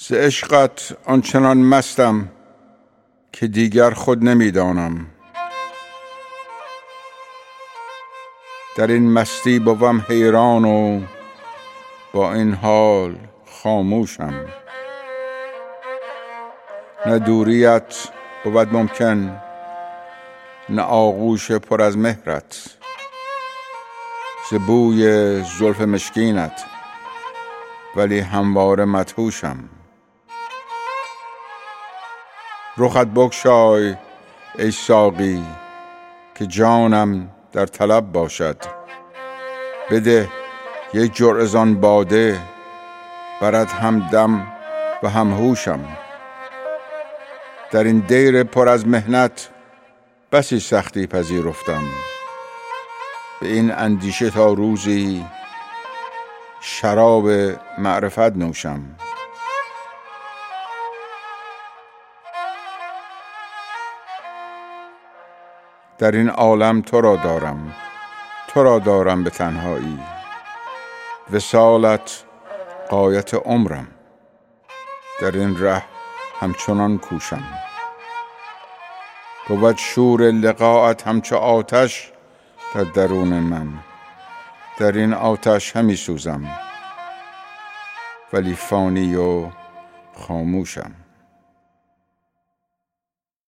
ز عشقت آنچنان مستم که دیگر خود نمیدانم. در این مستی بوم حیران و با این حال خاموشم. نه دوریت بود ممکن، نه آغوش پر از مهرت. ز بوی زلف مشکینت ولی همواره مدهوشم. رخت بگشای ای ساقی که جانم در طلب باشد. بده یک جرعه زان باده، برد هم دم و هم هوشم. در این دیر پر از محنت بسی سختی پذیرفتم. به این اندیشه تا روزی شراب معرفت نوشم. در این عالم تو را دارم به تنهایی. وصالت غایت عمرم، در این ره همچنان کوشم. بود شور لقاءت همچو آتش در درون من. در این آتش همی سوزم ولی فانی و خاموشم.